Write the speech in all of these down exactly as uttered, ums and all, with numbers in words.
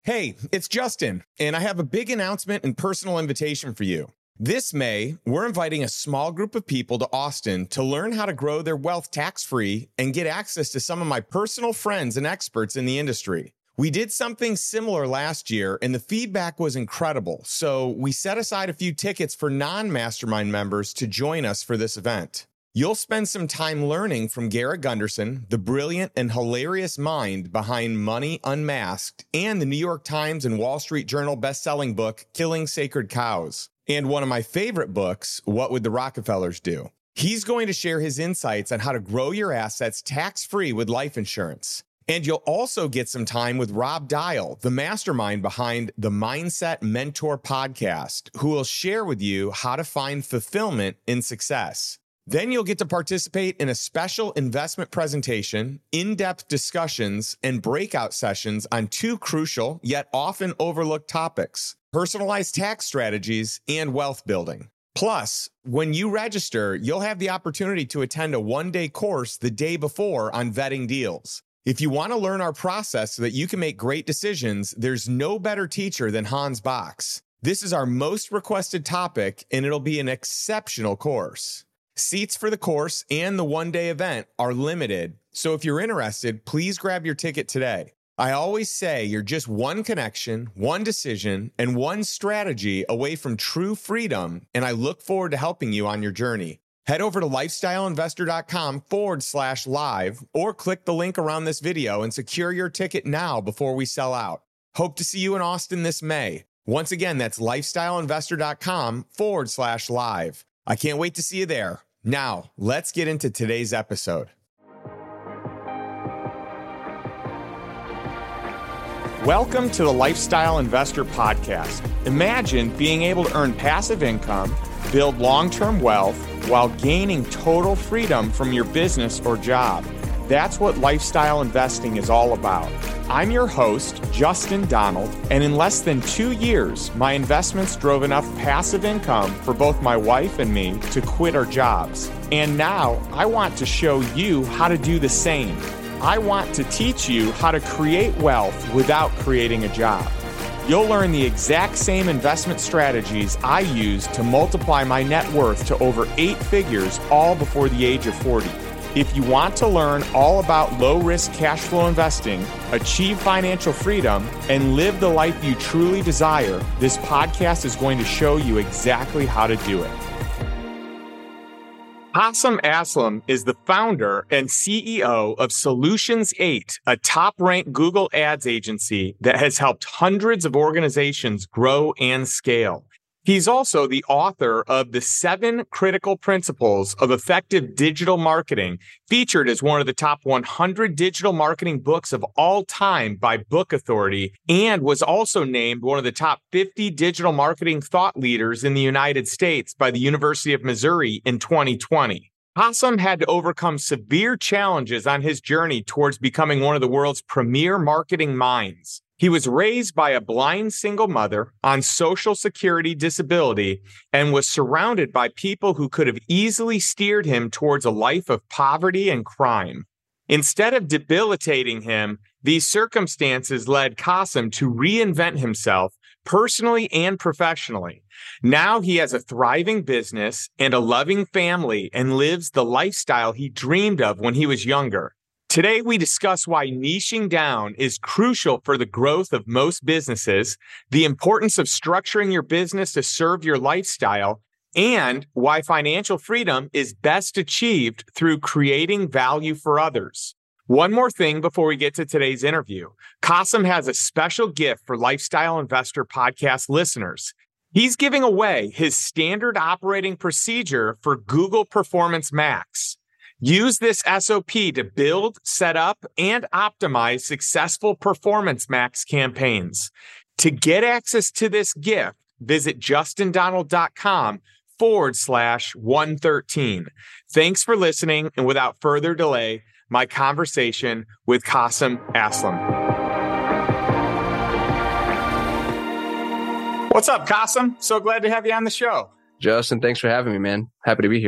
Hey, it's Justin, and I have a big announcement and personal invitation for you. This May, we're inviting a small group of people to Austin to learn how to grow their wealth tax-free and get access to some of my personal friends and experts in the industry. We did something similar last year, and the feedback was incredible, so we set aside a few tickets for non-mastermind members to join us for this event. You'll spend some time learning from Garrett Gunderson, the brilliant and hilarious mind behind Money Unmasked, and the New York Times and Wall Street Journal best-selling book, Killing Sacred Cows, and one of my favorite books, What Would the Rockefellers Do? He's going to share his insights on how to grow your assets tax-free with life insurance. And you'll also get some time with Rob Dial, the mastermind behind the Mindset Mentor podcast, who will share with you how to find fulfillment in success. Then you'll get to participate in a special investment presentation, in-depth discussions, and breakout sessions on two crucial yet often overlooked topics: personalized tax strategies and wealth building. Plus, when you register, you'll have the opportunity to attend a one-day course the day before on vetting deals. If you want to learn our process so that you can make great decisions, there's no better teacher than Hans Box. This is our most requested topic, and it'll be an exceptional course. Seats for the course and the one-day event are limited, so if you're interested, please grab your ticket today. I always say you're just one connection, one decision, and one strategy away from true freedom, and I look forward to helping you on your journey. Head over to lifestyleinvestor.com forward slash live or click the link around this video and secure your ticket now before we sell out. Hope to see you in Austin this May. Once again, that's lifestyleinvestor.com forward slash live. I can't wait to see you there. Now, let's get into today's episode. Welcome to the Lifestyle Investor Podcast. Imagine being able to earn passive income, build long-term wealth, while gaining total freedom from your business or job. That's what lifestyle investing is all about. I'm your host, Justin Donald, and in less than two years, my investments drove enough passive income for both my wife and me to quit our jobs. And now I want to show you how to do the same. I want to teach you how to create wealth without creating a job. You'll learn the exact same investment strategies I use to multiply my net worth to over eight figures, all before the age of forty. If you want to learn all about low-risk cash flow investing, achieve financial freedom, and live the life you truly desire, this podcast is going to show you exactly how to do it. Qasim Aslam is the founder and C E O of Solutions eight, a top-ranked Google Ads agency that has helped hundreds of organizations grow and scale. He's also the author of The Seven Critical Principles of Effective Digital Marketing, featured as one of the top one hundred digital marketing books of all time by Book Authority, and was also named one of the top fifty digital marketing thought leaders in the United States by the University of Missouri in twenty twenty. Qasim had to overcome severe challenges on his journey towards becoming one of the world's premier marketing minds. He was raised by a blind single mother on Social Security disability and was surrounded by people who could have easily steered him towards a life of poverty and crime. Instead of debilitating him, these circumstances led Qasim to reinvent himself personally and professionally. Now he has a thriving business and a loving family and lives the lifestyle he dreamed of when he was younger. Today, we discuss why niching down is crucial for the growth of most businesses, the importance of structuring your business to serve your lifestyle, and why financial freedom is best achieved through creating value for others. One more thing before we get to today's interview. Qasim has a special gift for Lifestyle Investor Podcast listeners. He's giving away his standard operating procedure for Google Performance Max. Use this S O P to build, set up, and optimize successful Performance Max campaigns. To get access to this gift, visit justindonald.com forward slash 113. Thanks for listening, and without further delay, my conversation with Qasim Aslam. What's up, Qasim? So glad to have you on the show. Justin, thanks for having me, man. Happy to be here.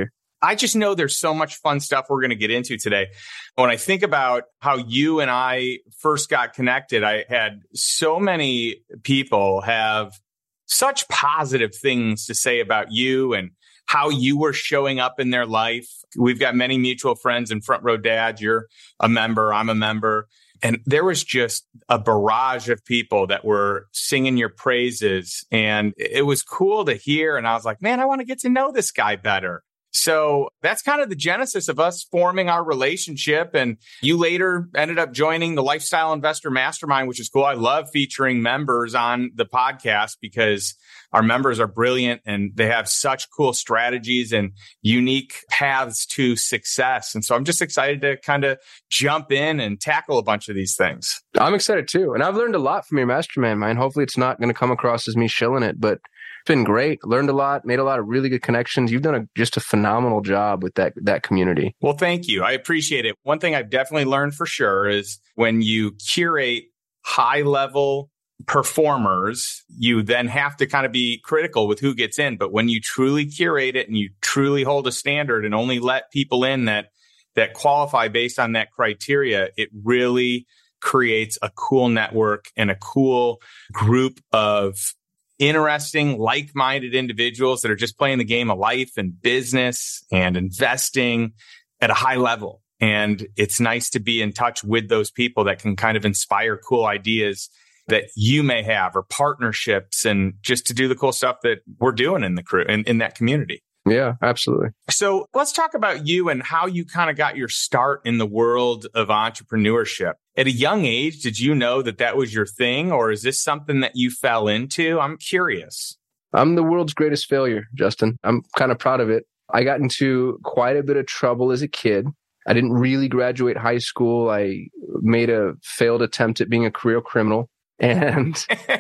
I just know there's so much fun stuff we're going to get into today. When I think about how you and I first got connected, I had so many people have such positive things to say about you and how you were showing up in their life. We've got many mutual friends in Front Row Dads. You're a member. I'm a member. And there was just a barrage of people that were singing your praises. And it was cool to hear. And I was like, man, I want to get to know this guy better. So that's kind of the genesis of us forming our relationship. And you later ended up joining the Lifestyle Investor Mastermind, which is cool. I love featuring members on the podcast because our members are brilliant and they have such cool strategies and unique paths to success. And so I'm just excited to kind of jump in and tackle a bunch of these things. I'm excited too. And I've learned a lot from your mastermind, man. Hopefully it's not going to come across as me shilling it, but it's been great. Learned a lot, made a lot of really good connections. You've done a, just a phenomenal job with that, that community. Well, thank you. I appreciate it. One thing I've definitely learned for sure is when you curate high level performers, you then have to kind of be critical with who gets in. But when you truly curate it and you truly hold a standard and only let people in that, that qualify based on that criteria, it really creates a cool network and a cool group of interesting, like-minded individuals that are just playing the game of life and business and investing at a high level. And it's nice to be in touch with those people that can kind of inspire cool ideas that you may have or partnerships and just to do the cool stuff that we're doing in the crew in, in that community. Yeah, absolutely. So let's talk about you and how you kind of got your start in the world of entrepreneurship. At a young age, did you know that that was your thing, or is this something that you fell into? I'm curious. I'm the world's greatest failure, Justin. I'm kind of proud of it. I got into quite a bit of trouble as a kid. I didn't really graduate high school. I made a failed attempt at being a career criminal. And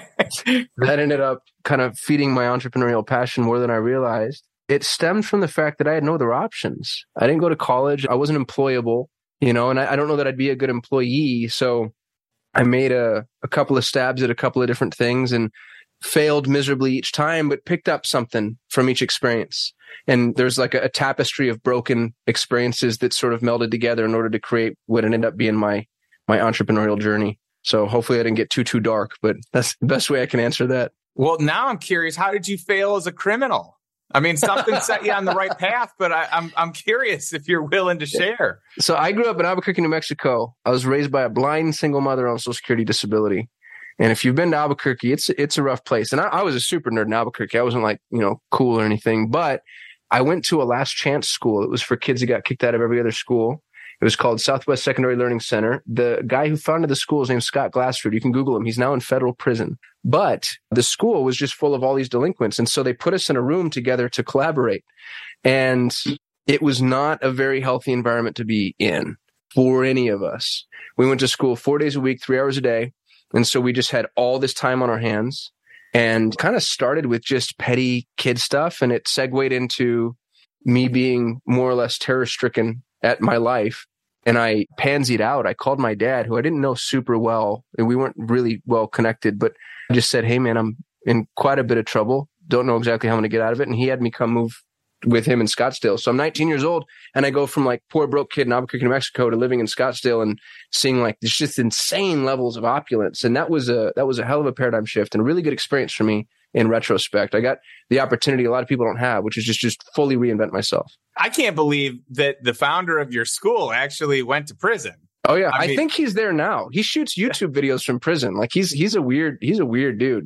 that ended up kind of feeding my entrepreneurial passion more than I realized. It stemmed from the fact that I had no other options. I didn't go to college. I wasn't employable, you know, and I, I don't know that I'd be a good employee. So I made a, a couple of stabs at a couple of different things and failed miserably each time, but picked up something from each experience. And there's like a, a tapestry of broken experiences that sort of melded together in order to create what ended up being my my entrepreneurial journey. So hopefully I didn't get too, too dark, but that's the best way I can answer that. Well, now I'm curious, how did you fail as a criminal? I mean, something set you on the right path, but I, I'm I'm curious if you're willing to share. So I grew up in Albuquerque, New Mexico. I was raised by a blind single mother on Social Security disability. And if you've been to Albuquerque, it's it's a rough place. And I, I was a super nerd in Albuquerque. I wasn't like, you know, cool or anything, but I went to a last chance school. It was for kids that got kicked out of every other school. It was called Southwest Secondary Learning Center. The guy who founded the school is named Scott Glassford. You can Google him. He's now in federal prison. But the school was just full of all these delinquents. And so they put us in a room together to collaborate. And it was not a very healthy environment to be in for any of us. We went to school four days a week, three hours a day. And so we just had all this time on our hands and kind of started with just petty kid stuff. And it segued into me being more or less terror-stricken at my life. And I pansied out. I called my dad, who I didn't know super well, and we weren't really well connected, but I just said, hey, man, I'm in quite a bit of trouble. Don't know exactly how I'm going to get out of it. And he had me come move with him in Scottsdale. So I'm nineteen years old, and I go from like poor broke kid in Albuquerque, New Mexico to living in Scottsdale and seeing like there's just insane levels of opulence. And that was a that was a hell of a paradigm shift and a really good experience for me in retrospect. I got the opportunity a lot of people don't have, which is just just fully reinvent myself. I can't believe that the founder of your school actually went to prison. Oh yeah, I, I mean, think he's there now. He shoots YouTube videos from prison. Like he's he's a weird he's a weird dude.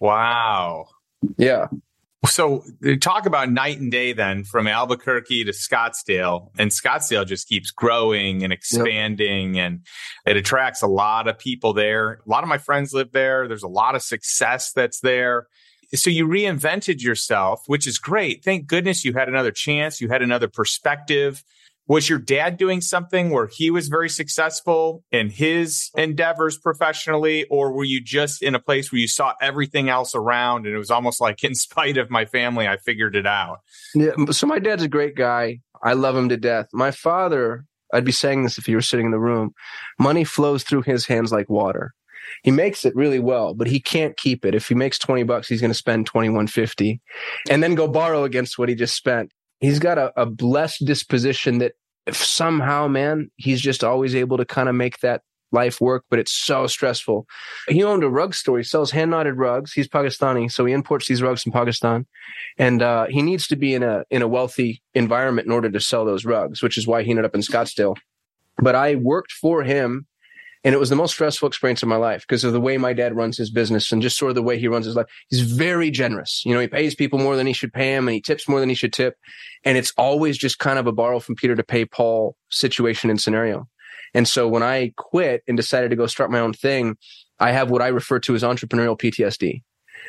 Wow. Yeah. So talk about night and day then from Albuquerque to Scottsdale, and Scottsdale just keeps growing and expanding. Yep. And it attracts a lot of people there. A lot of my friends live there. There's a lot of success that's there. So you reinvented yourself, which is great. Thank goodness you had another chance. You had another perspective. Was your dad doing something where he was very successful in his endeavors professionally, or were you just in a place where you saw everything else around and it was almost like, in spite of my family, I figured it out? Yeah. So my dad's a great guy. I love him to death. My father, I'd be saying this if he were sitting in the room, money flows through his hands like water. He makes it really well, but he can't keep it. If he makes twenty bucks, he's going to spend twenty-one fifty and then go borrow against what he just spent. he's got a, a blessed disposition that if somehow, man, he's just always able to kind of make that life work, but it's so stressful. He owned a rug store. He sells hand-knotted rugs. He's Pakistani, so he imports these rugs from Pakistan. And uh, he needs to be in a in a wealthy environment in order to sell those rugs, which is why he ended up in Scottsdale. But I worked for him, and it was the most stressful experience of my life because of the way my dad runs his business and just sort of the way he runs his life. He's very generous. You know, he pays people more than he should pay him, and he tips more than he should tip. And it's always just kind of a borrow from Peter to pay Paul situation and scenario. And so when I quit and decided to go start my own thing, I have what I refer to as entrepreneurial P T S D,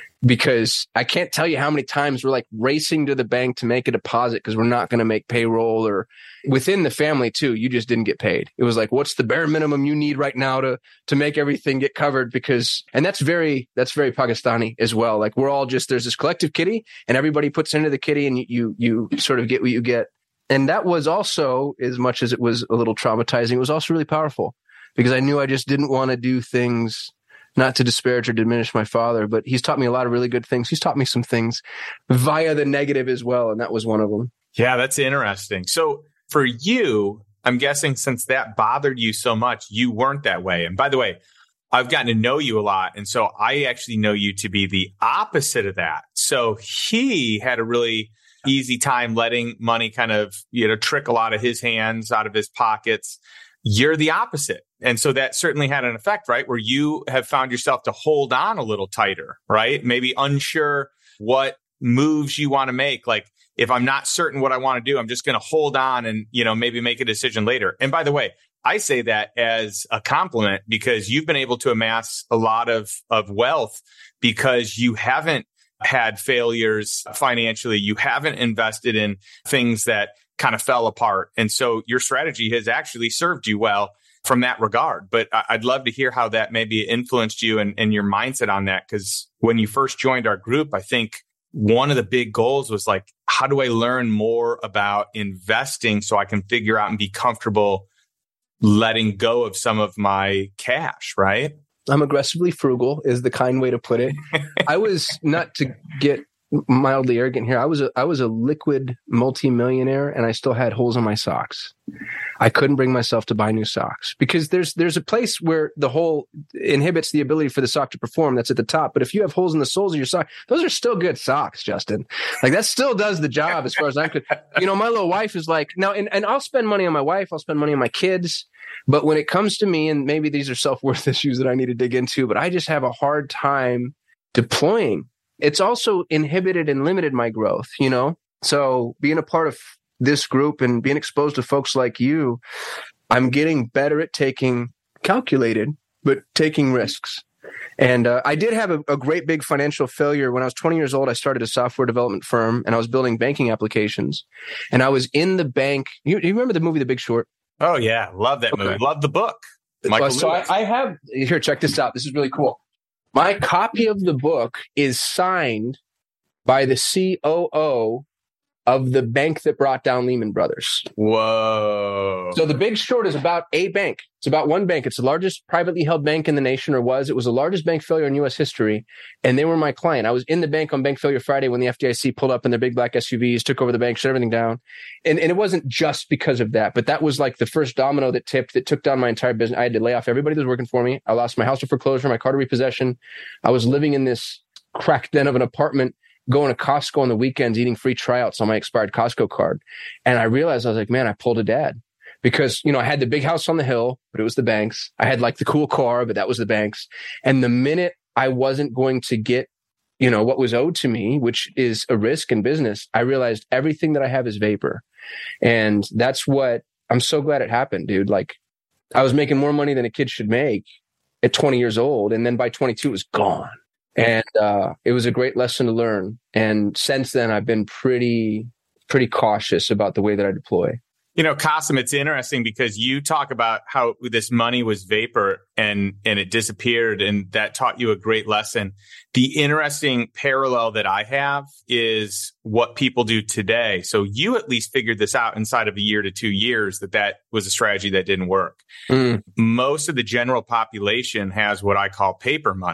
because I can't tell you how many times we're like racing to the bank to make a deposit because we're not going to make payroll, or within the family too. You just didn't get paid. It was like, what's the bare minimum you need right now to, to make everything get covered? Because, and that's very, that's very Pakistani as well. Like we're all just, there's this collective kitty and everybody puts into the kitty and you, you, you sort of get what you get. And that was also, as much as it was a little traumatizing, it was also really powerful because I knew I just didn't want to do things, not to disparage or diminish my father, but he's taught me a lot of really good things. He's taught me some things via the negative as well. And that was one of them. Yeah, that's interesting. So for you, I'm guessing since that bothered you so much, you weren't that way. And by the way, I've gotten to know you a lot. And so I actually know you to be the opposite of that. So he had a really easy time letting money kind of, you know, trickle out of his hands, out of his pockets. You're the opposite. And so that certainly had an effect, right? Where you have found yourself to hold on a little tighter, right? Maybe unsure what moves you want to make. Like if I'm not certain what I want to do, I'm just going to hold on and, you know, maybe make a decision later. And by the way, I say that as a compliment because you've been able to amass a lot of, of wealth because you haven't had failures financially. You haven't invested in things that kind of fell apart. And so your strategy has actually served you well from that regard. But I'd love to hear how that maybe influenced you and, and your mindset on that. Because when you first joined our group, I think one of the big goals was like, how do I learn more about investing so I can figure out and be comfortable letting go of some of my cash, right? I'm aggressively frugal is the kind way to put it. I was, not to get mildly arrogant here, I was a, I was a liquid multimillionaire and I still had holes in my socks. I couldn't bring myself to buy new socks because there's there's a place where the hole inhibits the ability for the sock to perform. That's at the top. But if you have holes in the soles of your sock, those are still good socks, Justin. Like that still does the job as far as I'm concerned. You know, my little wife is like, now, and, and I'll spend money on my wife. I'll spend money on my kids. But when it comes to me, and maybe these are self-worth issues that I need to dig into, but I just have a hard time deploying. It's also inhibited and limited my growth, you know? So being a part of this group and being exposed to folks like you, I'm getting better at taking calculated, but taking risks. And uh, I did have a, a great big financial failure. When I was twenty years old, I started a software development firm and I was building banking applications. And I was in the bank. You, you remember the movie The Big Short? Oh, yeah. Love that movie. Okay. Love the book. Michael so I, I have, here, check this out. This is really cool. My copy of the book is signed by the C O O of the bank that brought down Lehman Brothers. Whoa. So The Big Short is about a bank. It's about one bank. It's the largest privately held bank in the nation, or was. It was the largest bank failure in U S history. And they were my client. I was in the bank on Bank Failure Friday when the F D I C pulled up in their big black S U Vs, took over the bank, shut everything down. And, and it wasn't just because of that, but that was like the first domino that tipped, that took down my entire business. I had to lay off everybody that was working for me. I lost my house to foreclosure, my car to repossession. I was living in this crack den of an apartment, going to Costco on the weekends, eating free tryouts on my expired Costco card. And I realized, I was like, man, I pulled a dad. Because, you know, I had the big house on the hill, but it was the banks. I had like the cool car, but that was the banks. And the minute I wasn't going to get, you know, what was owed to me, which is a risk in business, I realized everything that I have is vapor. And that's what, I'm so glad it happened, dude. Like I was making more money than a kid should make at twenty years old. And then by twenty-two, it was gone. And uh, it was a great lesson to learn. And since then, I've been pretty, pretty cautious about the way that I deploy. You know, Qasim, it's interesting because you talk about how this money was vapor and, and it disappeared, and that taught you a great lesson. The interesting parallel that I have is what people do today. So you at least figured this out inside of a year to two years that that was a strategy that didn't work. Mm. Most of the general population has what I call paper money.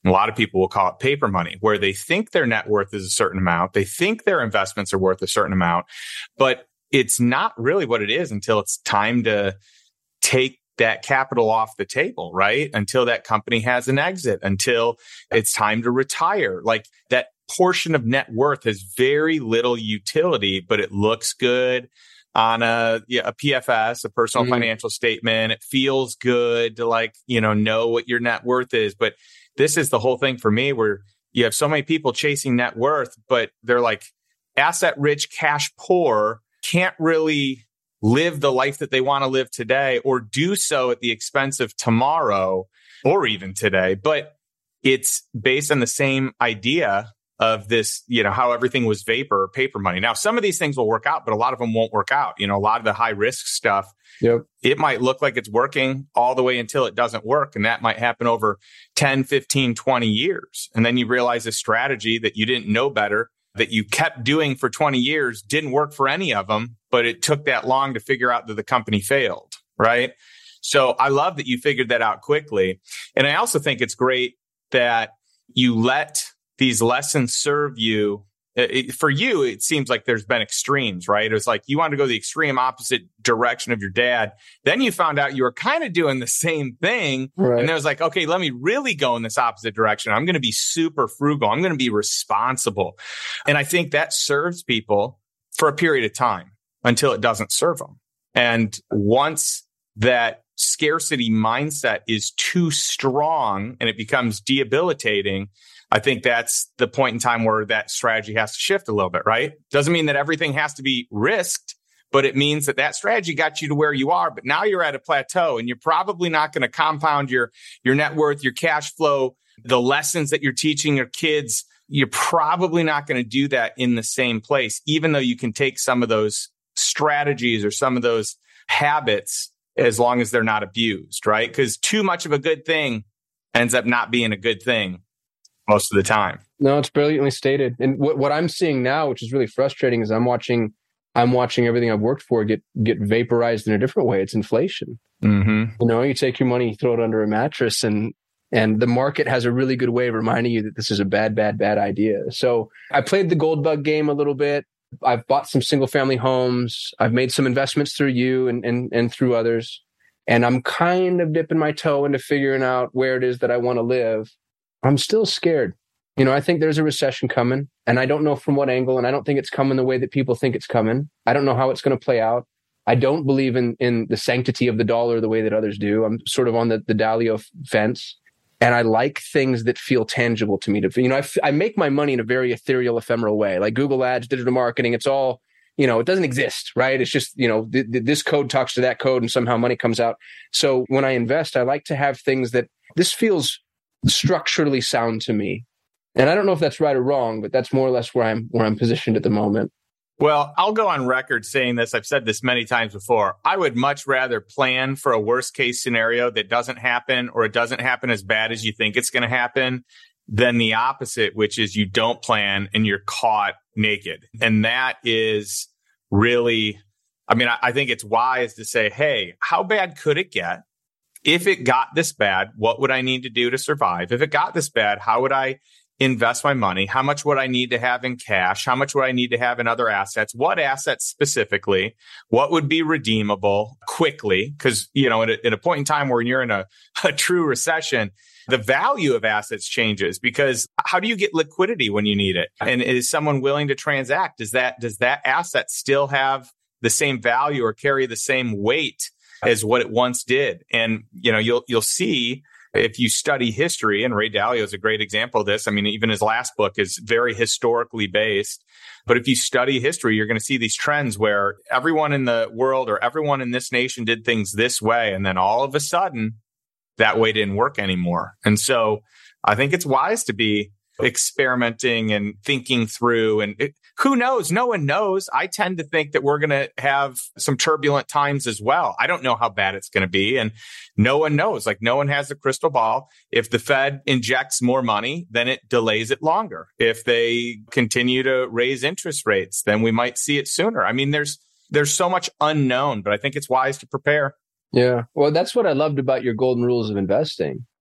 A lot of people will call it paper money, where they think their net worth is a certain amount. They think their investments are worth a certain amount, but it's not really what it is until it's time to take that capital off the table, right? Until that company has an exit, until it's time to retire. Like that portion of net worth has very little utility, but it looks good on a, yeah, a P F S, a personal mm-hmm. financial statement. It feels good to like, you know, know what your net worth is. But this is the whole thing for me, where you have so many people chasing net worth, but they're like asset rich, cash poor, can't really live the life that they want to live today, or do so at the expense of tomorrow or even today. But it's based on the same idea of this, you know, how everything was vapor or paper money. Now, some of these things will work out, but a lot of them won't work out. You know, a lot of the high risk stuff, yep. It might look like it's working all the way until it doesn't work. And that might happen over ten, fifteen, twenty years. And then you realize a strategy that you didn't know better, that you kept doing for twenty years, didn't work for any of them, but it took that long to figure out that the company failed, right? So I love that you figured that out quickly. And I also think it's great that you let these lessons serve you. It, for you, it seems like there's been extremes, right? It was like you wanted to go the extreme opposite direction of your dad. Then you found out you were kind of doing the same thing. Right. And it was like, okay, let me really go in this opposite direction. I'm going to be super frugal. I'm going to be responsible. And I think that serves people for a period of time until it doesn't serve them. And once that scarcity mindset is too strong and it becomes debilitating, I think that's the point in time where that strategy has to shift a little bit, right? Doesn't mean that everything has to be risked, but it means that that strategy got you to where you are. But now you're at a plateau and you're probably not going to compound your, your net worth, your cash flow, the lessons that you're teaching your kids. You're probably not going to do that in the same place, even though you can take some of those strategies or some of those habits as long as they're not abused, right? Because too much of a good thing ends up not being a good thing most of the time. No, it's brilliantly stated. And what, what I'm seeing now, which is really frustrating, is I'm watching I'm watching everything I've worked for get get vaporized in a different way. It's inflation. Mm-hmm. You know, you take your money, you throw it under a mattress, and and the market has a really good way of reminding you that this is a bad, bad, bad idea. So I played the gold bug game a little bit. I've bought some single family homes. I've made some investments through you and and and through others. And I'm kind of dipping my toe into figuring out where it is that I want to live. I'm still scared. You know, I think there's a recession coming, and I don't know from what angle, and I don't think it's coming the way that people think it's coming. I don't know how it's going to play out. I don't believe in in the sanctity of the dollar the way that others do. I'm sort of on the, the Dalio fence, and I like things that feel tangible to me. To you know, I, f- I make my money in a very ethereal, ephemeral way, like Google Ads, digital marketing. It's all, you know, it doesn't exist, right? It's just, you know, th- th- this code talks to that code, and somehow money comes out. So when I invest, I like to have things that this feels structurally sound to me. And I don't know if that's right or wrong, but that's more or less where I'm where I'm positioned at the moment. Well, I'll go on record saying this. I've said this many times before. I would much rather plan for a worst case scenario that doesn't happen, or it doesn't happen as bad as you think it's going to happen, than the opposite, which is you don't plan and you're caught naked. And that is really, I mean, I, I think it's wise to say, hey, how bad could it get? If it got this bad, what would I need to do to survive? If it got this bad, how would I invest my money? How much would I need to have in cash? How much would I need to have in other assets? What assets specifically? What would be redeemable quickly? Because, you know, at a, at a point in time where you're in a, a true recession, the value of assets changes, because how do you get liquidity when you need it? And is someone willing to transact? Does that, does that asset still have the same value or carry the same weight as what it once did? And, you know, you'll, you'll see if you study history, and Ray Dalio is a great example of this. I mean, even his last book is very historically based. But if you study history, you're going to see these trends where everyone in the world or everyone in this nation did things this way. And then all of a sudden, that way didn't work anymore. And so I think it's wise to be experimenting and thinking through. And it, who knows? No one knows. I tend to think that we're going to have some turbulent times as well. I don't know how bad it's going to be. And no one knows. Like, no one has a crystal ball. If the Fed injects more money, then it delays it longer. If they continue to raise interest rates, then we might see it sooner. I mean, there's there's so much unknown, but I think it's wise to prepare. Yeah. Well, that's what I loved about your golden rules of investing.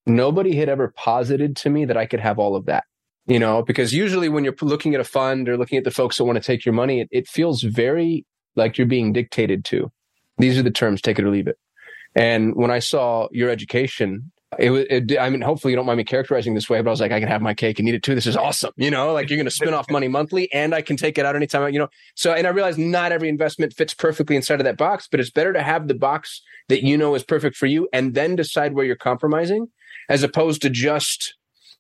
nobody had ever posited to me that I could have all of that. You know, because usually when you're looking at a fund or looking at the folks that want to take your money, it, it feels very like you're being dictated to. These are the terms, take it or leave it. And when I saw your education, it was, it, I mean, hopefully you don't mind me characterizing this way, but I was like, I can have my cake and eat it too. This is awesome. You know, like you're going to spin off money monthly and I can take it out anytime, you know. So, and I realized not every investment fits perfectly inside of that box, but it's better to have the box that you know is perfect for you and then decide where you're compromising as opposed to just,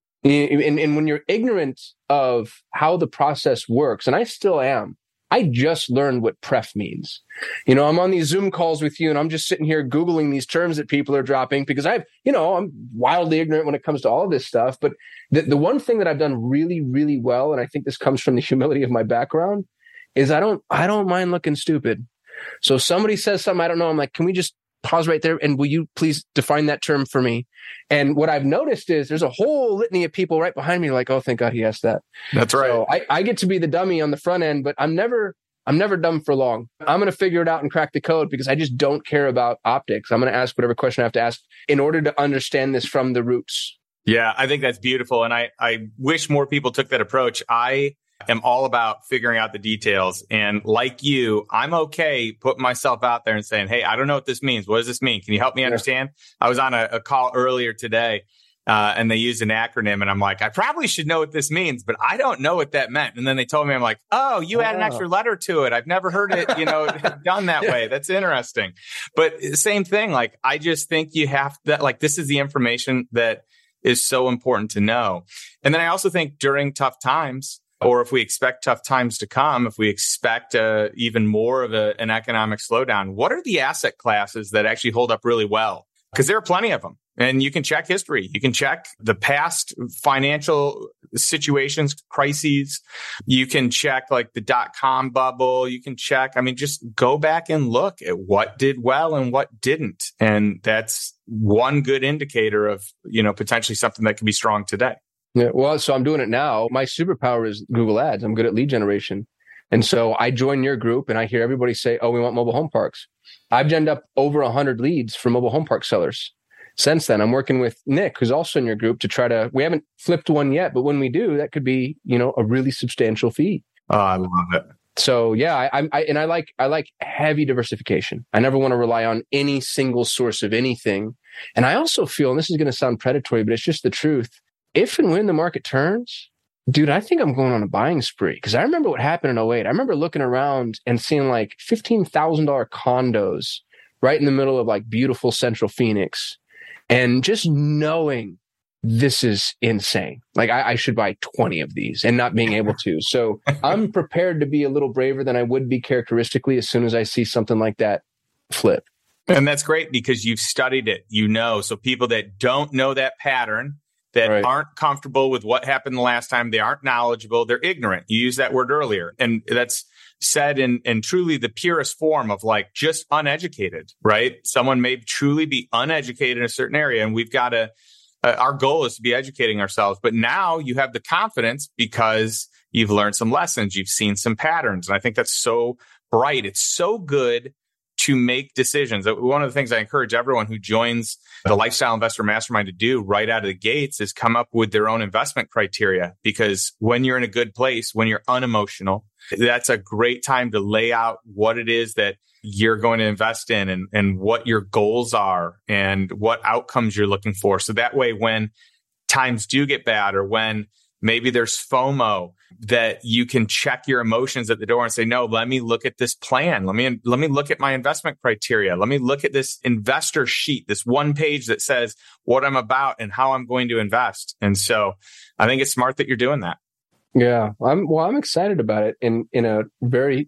and, and when you're ignorant of how the process works, and I still am, I just learned what pref means. You know, I'm on these Zoom calls with you and I'm just sitting here Googling these terms that people are dropping because I've, you know, I'm wildly ignorant when it comes to all of this stuff. But the, the one thing that I've done really, really well, and I think this comes from the humility of my background, is I don't, I don't mind looking stupid. So if somebody says something I don't know, I'm like, can we just pause right there? And will you please define that term for me? And what I've noticed is there's a whole litany of people right behind me like, oh, thank God he asked that. That's right. So I, I get to be the dummy on the front end, but I'm never, I'm never dumb for long. I'm going to figure it out and crack the code because I just don't care about optics. I'm going to ask whatever question I have to ask in order to understand this from the roots. Yeah, I think that's beautiful. And I, I wish more people took that approach. I am all about figuring out the details. And like you, I'm okay putting myself out there and saying, hey, I don't know what this means. What does this mean? Can you help me understand? Yeah. I was on a, a call earlier today uh, and they used an acronym and I'm like, I probably should know what this means, but I don't know what that meant. And then they told me, I'm like, oh, you add an extra letter to it. I've never heard it, you know, done that yeah. way. That's interesting. But same thing. Like, I just think you have that, like, this is the information that is so important to know. And then I also think during tough times, or if we expect tough times to come, if we expect uh, even more of a, an economic slowdown, what are the asset classes that actually hold up really well? Because there are plenty of them. And you can check history. You can check the past financial situations, crises. You can check like the dot-com bubble. You can check, I mean, just go back and look at what did well and what didn't. And that's one good indicator of, you know, potentially something that could be strong today. Yeah, well, so I'm doing it now. My superpower is Google Ads. I'm good at lead generation. And so I join your group and I hear everybody say, oh, we want mobile home parks. I've generated up over one hundred leads for mobile home park sellers. Since then, I'm working with Nick, who's also in your group, to try to, we haven't flipped one yet, but when we do, that could be, you know, a really substantial fee. Oh, I love it. So yeah, I, I and I like I like heavy diversification. I never want to rely on any single source of anything. And I also feel, and this is going to sound predatory, but it's just the truth. If and when the market turns, dude, I think I'm going on a buying spree. Because I remember what happened in oh eight. I remember looking around and seeing like fifteen thousand dollars condos right in the middle of like beautiful central Phoenix. And just knowing this is insane. Like I, I should buy twenty of these and not being able to. So I'm prepared to be a little braver than I would be characteristically as soon as I see something like that flip. And that's great because you've studied it, you know. So people that don't know that pattern, that right. aren't comfortable with what happened the last time, they aren't knowledgeable, they're ignorant. You used that word earlier. And that's said in, in truly the purest form of like just uneducated, right? Someone may truly be uneducated in a certain area. And we've got to, uh, our goal is to be educating ourselves. But now you have the confidence because you've learned some lessons, you've seen some patterns. And I think that's so bright. It's so good to make decisions. One of the things I encourage everyone who joins the Lifestyle Investor Mastermind to do right out of the gates is come up with their own investment criteria. Because when you're in a good place, when you're unemotional, that's a great time to lay out what it is that you're going to invest in and, and what your goals are and what outcomes you're looking for. So that way, when times do get bad or when maybe there's FOMO, that you can check your emotions at the door and say, no, let me look at this plan. Let me, let me look at my investment criteria. Let me look at this investor sheet, this one page that says what I'm about and how I'm going to invest. And so I think it's smart that you're doing that. Yeah, I'm, well, I'm excited about it in, in a very,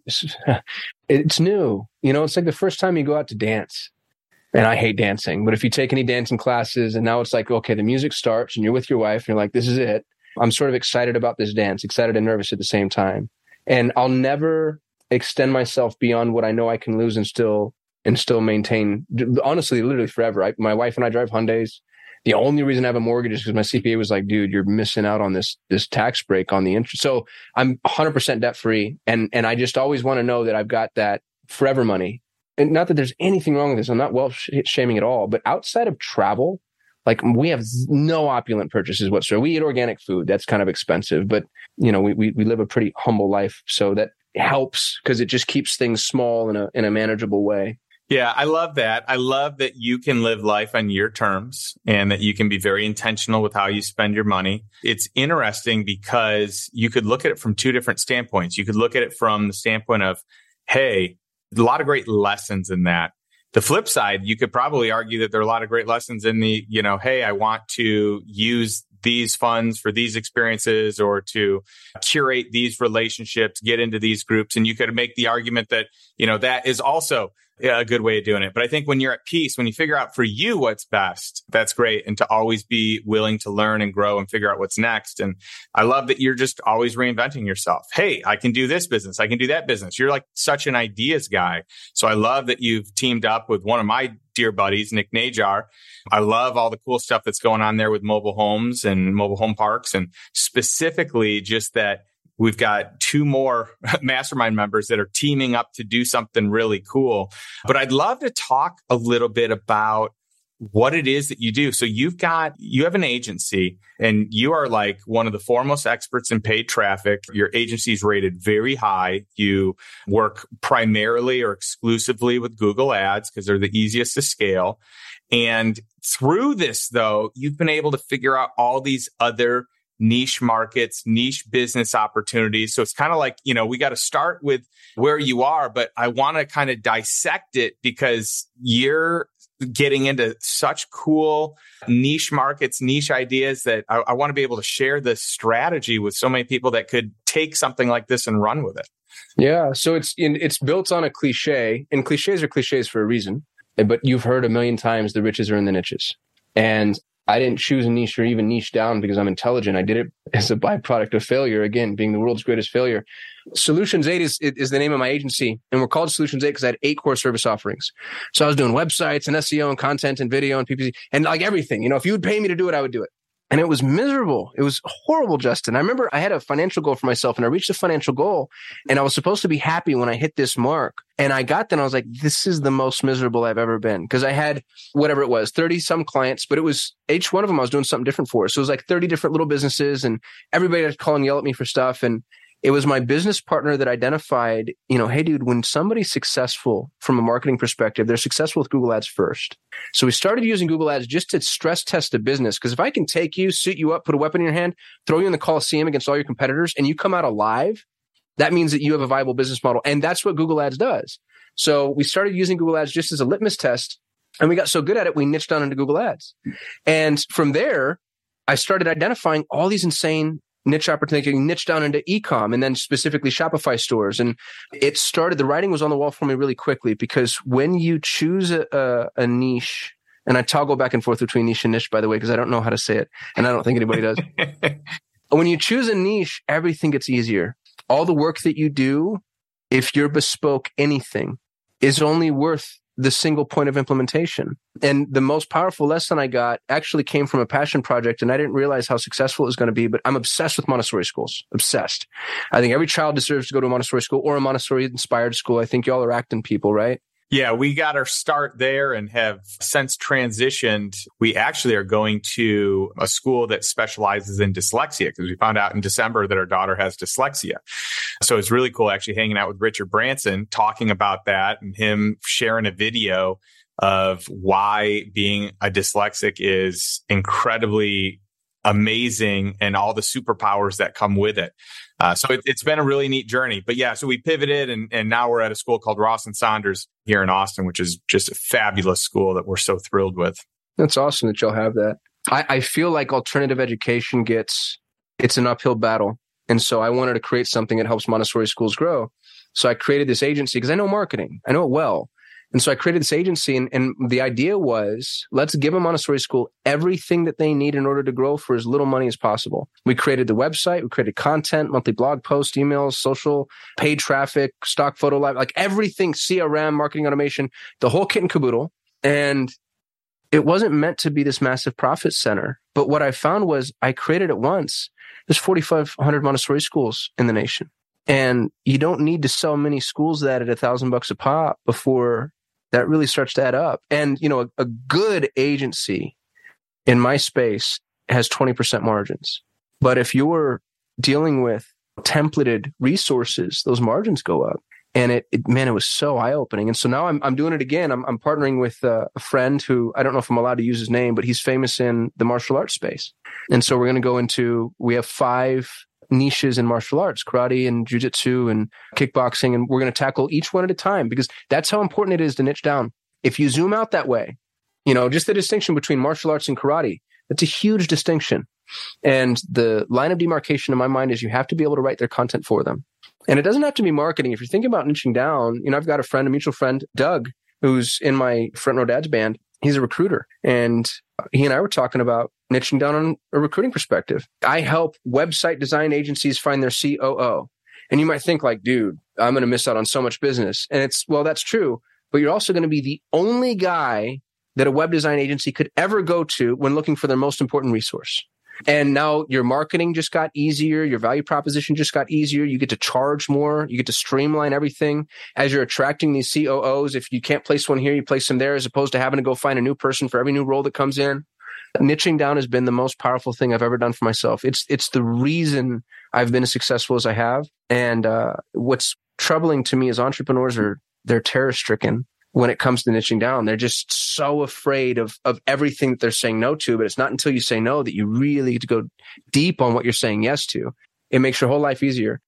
it's new. You know, it's like the first time you go out to dance. And I hate dancing, but if you take any dancing classes and now it's like, okay, the music starts and you're with your wife and you're like, this is it. I'm sort of excited about this dance, excited and nervous at the same time. And I'll never extend myself beyond what I know I can lose and still and still maintain, honestly, literally forever. I, my wife and I drive Hyundais. The only reason I have a mortgage is because my C P A was like, dude, you're missing out on this this tax break on the interest. So I'm one hundred percent debt free. And, and I just always want to know that I've got that forever money. And not that there's anything wrong with this. I'm not well sh- shaming at all. But outside of travel, Like we have no opulent purchases whatsoever. We eat organic food. That's kind of expensive, but you know, we, we, we live a pretty humble life. So that helps because it just keeps things small in a, in a manageable way. Yeah, I love that. I love that you can live life on your terms and that you can be very intentional with how you spend your money. It's interesting because you could look at it from two different standpoints. You could look at it from the standpoint of, hey, a lot of great lessons in that. The flip side, you could probably argue that there are a lot of great lessons in the, you know, hey, I want to use these funds for these experiences or to curate these relationships, get into these groups. And you could make the argument that, you know, that is also a good way of doing it. But I think when you're at peace, when you figure out for you what's best, that's great. And to always be willing to learn and grow and figure out what's next. And I love that you're just always reinventing yourself. Hey, I can do this business. I can do that business. You're like such an ideas guy. So I love that you've teamed up with one of my dear buddies, Nick Najar. I love all the cool stuff that's going on there with mobile homes and mobile home parks, and specifically just that we've got two more mastermind members that are teaming up to do something really cool. But I'd love to talk a little bit about what it is that you do. So you've got, you have an agency and you are like one of the foremost experts in paid traffic. Your agency is rated very high. You work primarily or exclusively with Google Ads because they're the easiest to scale. And through this, though, you've been able to figure out all these other niche markets, niche business opportunities. So it's kind of like, you know, we got to start with where you are, but I want to kind of dissect it because you're getting into such cool niche markets, niche ideas that I, I want to be able to share this strategy with so many people that could take something like this and run with it. Yeah. So it's in, it's built on a cliche, and cliches are cliches for a reason, but you've heard a million times the riches are in the niches. And I didn't choose a niche or even niche down because I'm intelligent. I did it as a byproduct of failure, again, being the world's greatest failure. Solutions eight is, is the name of my agency. And we're called Solutions eight because I had eight core service offerings. So I was doing websites and S E O and content and video and P P C and like everything. You know, if you would pay me to do it, I would do it. And it was miserable. It was horrible, Justin. I remember I had a financial goal for myself and I reached a financial goal and I was supposed to be happy when I hit this mark. And I got there and I was like, this is the most miserable I've ever been. Because I had whatever it was, thirty some clients, but it was each one of them I was doing something different for. So it was like thirty different little businesses and everybody was calling, yell at me for stuff. And it was my business partner that identified, you know, hey, dude, when somebody's successful from a marketing perspective, they're successful with Google Ads first. So we started using Google Ads just to stress test the business. Because if I can take you, suit you up, put a weapon in your hand, throw you in the Coliseum against all your competitors, and you come out alive, that means that you have a viable business model. And that's what Google Ads does. So we started using Google Ads just as a litmus test. And we got so good at it, we niched down into Google Ads. And from there, I started identifying all these insane niche opportunity, niche down into e-com and then specifically Shopify stores. And it started, the writing was on the wall for me really quickly because when you choose a, a, a niche, and I toggle back and forth between niche and niche, by the way, because I don't know how to say it. And I don't think anybody does. When you choose a niche, everything gets easier. All the work that you do, if you're bespoke anything, is only worth the single point of implementation. And the most powerful lesson I got actually came from a passion project, and I didn't realize how successful it was going to be, but I'm obsessed with Montessori schools. Obsessed. I think every child deserves to go to a Montessori school or a Montessori-inspired school. I think y'all are Acton people, right? Yeah, we got our start there and have since transitioned. We actually are going to a school that specializes in dyslexia because we found out in December that our daughter has dyslexia. So it's really cool actually hanging out with Richard Branson, talking about that and him sharing a video of why being a dyslexic is incredibly amazing and all the superpowers that come with it. Uh, so it, it's been a really neat journey. But yeah, so we pivoted and, and now we're at a school called Ross and Saunders here in Austin, which is just a fabulous school that we're so thrilled with. That's awesome that y'all have that. I, I feel like alternative education gets, it's an uphill battle. And so I wanted to create something that helps Montessori schools grow. So I created this agency because I know marketing. I know it well. And so I created this agency, and, and the idea was, let's give a Montessori school everything that they need in order to grow for as little money as possible. We created the website, we created content, monthly blog posts, emails, social, paid traffic, stock photo live, like everything, C R M, marketing automation, the whole kit and caboodle. And it wasn't meant to be this massive profit center. But what I found was I created it once. There's forty-five hundred Montessori schools in the nation. And you don't need to sell many schools that at a thousand bucks a pop before that really starts to add up. And, you know, a, a good agency in my space has twenty percent margins. But if you're dealing with templated resources, those margins go up. And it, it man, it was so eye-opening. And so now I'm I'm doing it again. I'm I'm partnering with uh, a friend who, I don't know if I'm allowed to use his name, but he's famous in the martial arts space. And so we're going to go into, we have five niches in martial arts, karate and jiu-jitsu and kickboxing. And we're going to tackle each one at a time, because that's how important it is to niche down. If you zoom out that way, you know, just the distinction between martial arts and karate, that's a huge distinction. And the line of demarcation in my mind is you have to be able to write their content for them. And it doesn't have to be marketing. If you're thinking about niching down, you know, I've got a friend, a mutual friend, Doug, who's in my Front Row Dads band. He's a recruiter. And he and I were talking about niching down on a recruiting perspective. I help website design agencies find their C O O. And you might think like, dude, I'm going to miss out on so much business. And it's, well, that's true. But you're also going to be the only guy that a web design agency could ever go to when looking for their most important resource. And now your marketing just got easier. Your value proposition just got easier. You get to charge more. You get to streamline everything as you're attracting these C O Os. If you can't place one here, you place them there, as opposed to having to go find a new person for every new role that comes in. Niching down has been the most powerful thing I've ever done for myself. It's it's the reason I've been as successful as I have. And uh, what's troubling to me is entrepreneurs are they're terror stricken when it comes to niching down. They're just so afraid of of everything that they're saying no to. But it's not until you say no that you really get to go deep on what you're saying yes to. It makes your whole life easier.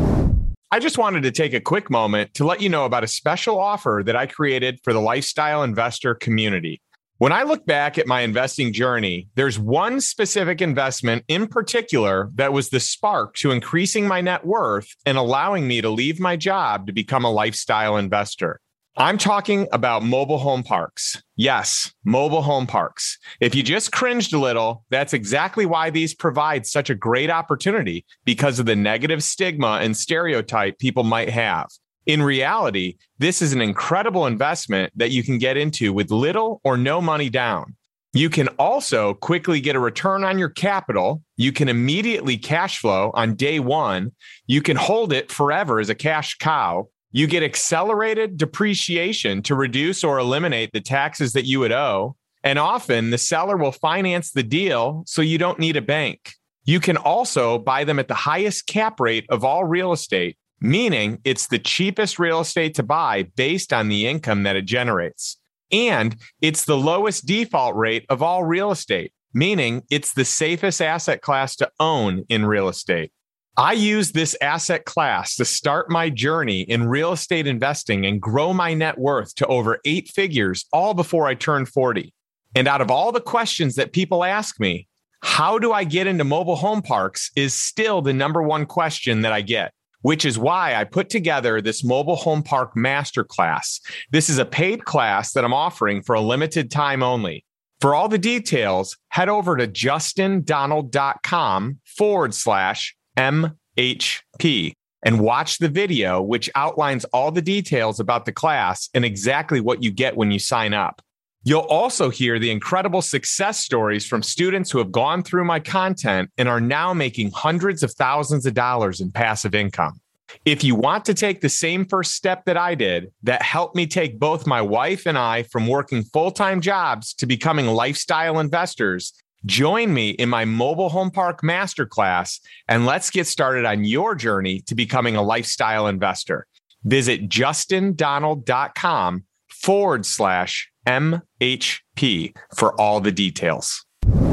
I just wanted to take a quick moment to let you know about a special offer that I created for the lifestyle investor community. When I look back at my investing journey, there's one specific investment in particular that was the spark to increasing my net worth and allowing me to leave my job to become a lifestyle investor. I'm talking about mobile home parks. Yes, mobile home parks. If you just cringed a little, that's exactly why these provide such a great opportunity, because of the negative stigma and stereotype people might have. In reality, this is an incredible investment that you can get into with little or no money down. You can also quickly get a return on your capital. You can immediately cash flow on day one. You can hold it forever as a cash cow. You get accelerated depreciation to reduce or eliminate the taxes that you would owe. And often the seller will finance the deal, so you don't need a bank. You can also buy them at the highest cap rate of all real estate, meaning it's the cheapest real estate to buy based on the income that it generates. And it's the lowest default rate of all real estate, meaning it's the safest asset class to own in real estate. I use this asset class to start my journey in real estate investing and grow my net worth to over eight figures, all before I turned forty. And out of all the questions that people ask me, how do I get into mobile home parks is still the number one question that I get, which is why I put together this mobile home park masterclass. This is a paid class that I'm offering for a limited time only. For all the details, head over to justindonald.com forward slash M H P and watch the video, which outlines all the details about the class and exactly what you get when you sign up. You'll also hear the incredible success stories from students who have gone through my content and are now making hundreds of thousands of dollars in passive income. If you want to take the same first step that I did, that helped me take both my wife and I from working full-time jobs to becoming lifestyle investors, join me in my mobile home park masterclass, and let's get started on your journey to becoming a lifestyle investor. Visit justindonald.com forward slash M H P for all the details.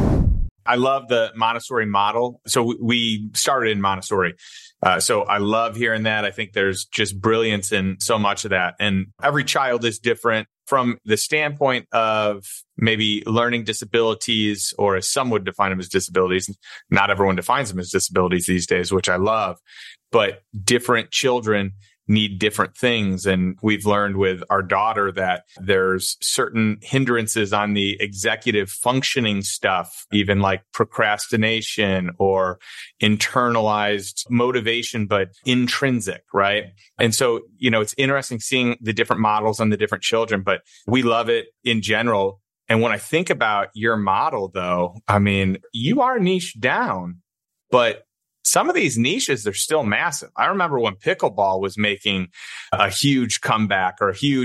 I love the Montessori model. So we started in Montessori. Uh, so I love hearing that. I think there's just brilliance in so much of that. And every child is different from the standpoint of maybe learning disabilities, or as some would define them as disabilities. Not everyone defines them as disabilities these days, which I love, but different children need different things. And we've learned with our daughter that there's certain hindrances on the executive functioning stuff, even like procrastination or internalized motivation, but intrinsic, right? And so, you know, it's interesting seeing the different models on the different children, but we love it in general. And when I think about your model, though, I mean, you are niche down, but some of these niches, they're still massive. I remember when pickleball was making a huge comeback or a huge